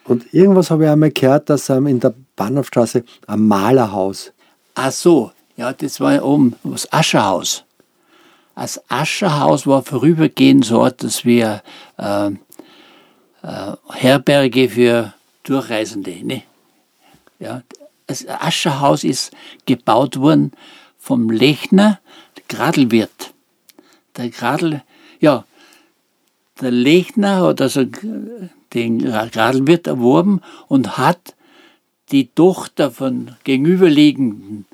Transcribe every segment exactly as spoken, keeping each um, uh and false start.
Und irgendwas habe ich einmal gehört, dass ähm, in der Bahnhofstraße ein Malerhaus. Ach so, ja, das war oben das Ascherhaus. Das Ascherhaus war vorübergehend so, dass wir äh, äh, Herberge für Durchreisende. Ne? Ja, das Ascherhaus ist gebaut worden vom Lechner Gradlwirt. Der Gradl, ja, der Lechner hat also den Gradlwirt erworben und hat die Tochter von gegenüberliegenden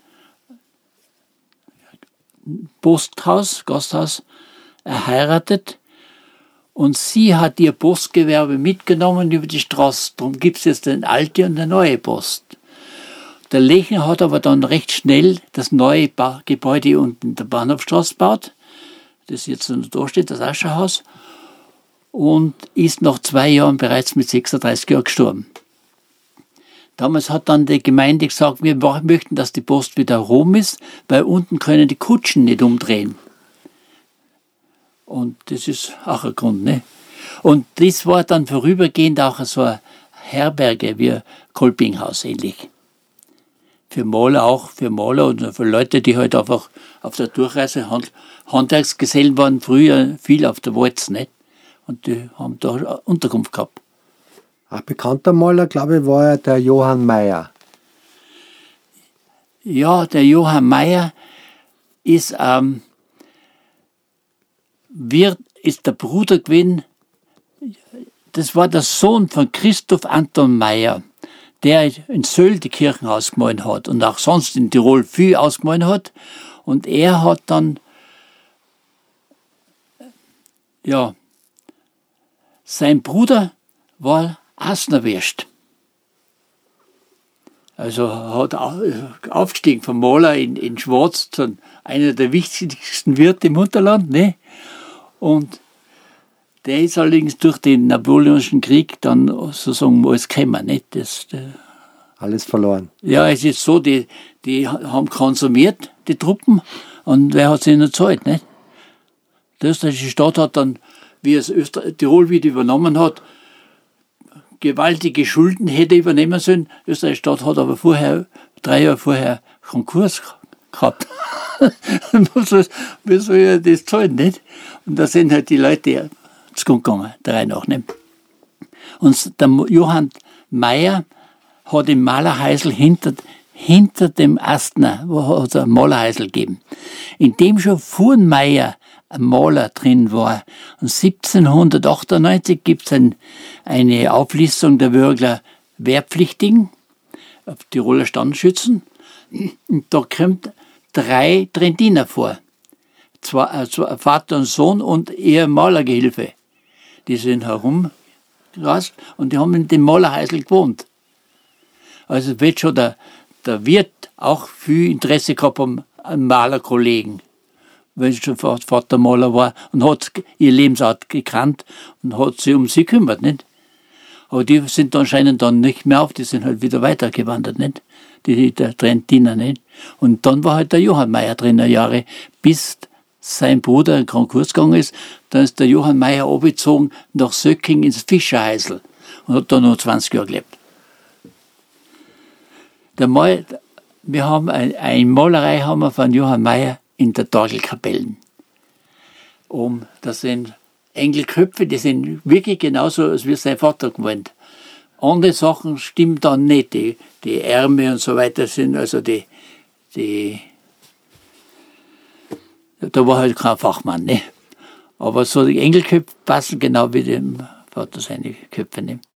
Posthaus, Gasthaus erheiratet und sie hat ihr Postgewerbe mitgenommen über die Straße. Darum gibt es jetzt eine alte und eine neue Post. Der Lechner hat aber dann recht schnell das neue ba- Gebäude unten in der Bahnhofstraße gebaut, das jetzt noch da steht, das Ascherhaus, und ist nach zwei Jahren bereits mit sechsunddreißig Jahren gestorben. Damals hat dann die Gemeinde gesagt, wir möchten, dass die Post wieder rum ist, weil unten können die Kutschen nicht umdrehen. Und das ist auch ein Grund, ne? Und das war dann vorübergehend auch so eine Herberge wie ein Kolpinghaus ähnlich. Für Maler auch, für Maler und für Leute, die halt einfach auf der Durchreise Hand, Handwerksgesellen waren, früher viel auf der Walz, nicht? Und die haben da Unterkunft gehabt. Ein bekannter Maler, glaube ich, war ja der Johann Mayer. Ja, der Johann Mayer ist, ähm, wird, ist der Bruder gewesen, das war der Sohn von Christoph Anton Mayer, der in Söll die Kirchen ausgemalt hat und auch sonst in Tirol viel ausgemalt hat. Und er hat dann, ja, sein Bruder war Asnerwirst. Also hat aufgestiegen vom Maler in, in Schwarz zu einer der wichtigsten Wirte im Unterland. Ne? Und der ist allerdings durch den Napoleonischen Krieg dann sozusagen alles gekommen. Nicht? Das, der, Alles verloren. ja, es ist so, die, die haben konsumiert, die Truppen, und wer hat sie nicht gezahlt? Nicht? Die österreichische Staat hat dann, wie es Öster- Tirol wieder übernommen hat, gewaltige Schulden hätte übernehmen sollen. Die österreichische Staat hat aber vorher, drei Jahre vorher Konkurs gehabt. Wie soll ich das zahlen, nicht? Und da sind halt die Leute zu Grund gegangen, der Reihe nach. Nicht? Und der Johann Mayer hat im Malerhäusl hinter, hinter dem Astner, wo hat es ein Malerhäusl gegeben, in dem schon vor Mayer ein Maler drin war. Und siebzehnhundertachtundneunzig gibt es ein, eine Auflistung der Würgler Wehrpflichtigen, Tiroler Standschützen. Und da kommt drei Trentiner vor. Zwei, also Vater und Sohn und ihr Malergehilfe. Die sind herumgerast und die haben in dem Malerhäusl gewohnt. Also wird schon der, der Wirt auch viel Interesse gehabt am, am Malerkollegen, weil sie schon Vater Maler war und hat ihr Lebensart gekannt und hat sich um sie gekümmert, nicht? Aber die sind anscheinend dann nicht mehr auf, die sind halt wieder weitergewandert, nicht? Die, der Trentiner, nicht? Und dann war halt der Johann Mayer drin, Jahre, bis sein Bruder in Konkurs gegangen ist. Dann ist der Johann Mayer abgezogen nach Söcking ins Fischerhäusl und hat da noch zwanzig Jahre gelebt. Der Mal, wir haben ein, eine Malerei haben wir von Johann Mayer in der Torgelkapellen. Um, das sind Engelköpfe, die sind wirklich genauso, als wie sein Vater gemalt. Andere Sachen stimmen dann nicht. Die, die Ärmel und so weiter sind, also die, die, da war halt kein Fachmann, ne? Aber so die Engelköpfe passen genau wie dem Vater seine Köpfe, ne?